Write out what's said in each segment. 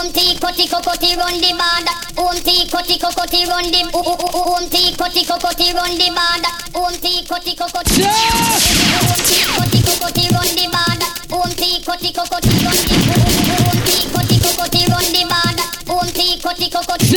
Koti kokoti run the band. Koti kokoti run the. Koti kokoti run the band. Koti kokoti. Koti kokoti run the band. Koti kokoti run the. Koti kokoti run the band. Koti kokoti.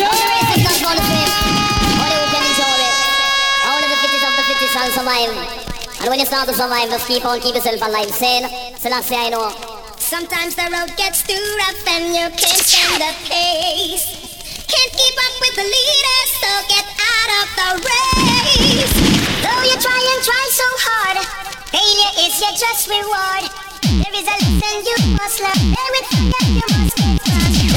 All of the fittest of the fittest shall survive. And when you start to survive, just keep yourself alive. Saying, Selassie, I know. Sometimes the road gets too rough and you can't stand the pace. Can't keep up with the leaders, so get out of the race. Though you try so hard, failure is your just reward. There is a lesson you must learn, there is a you must get done.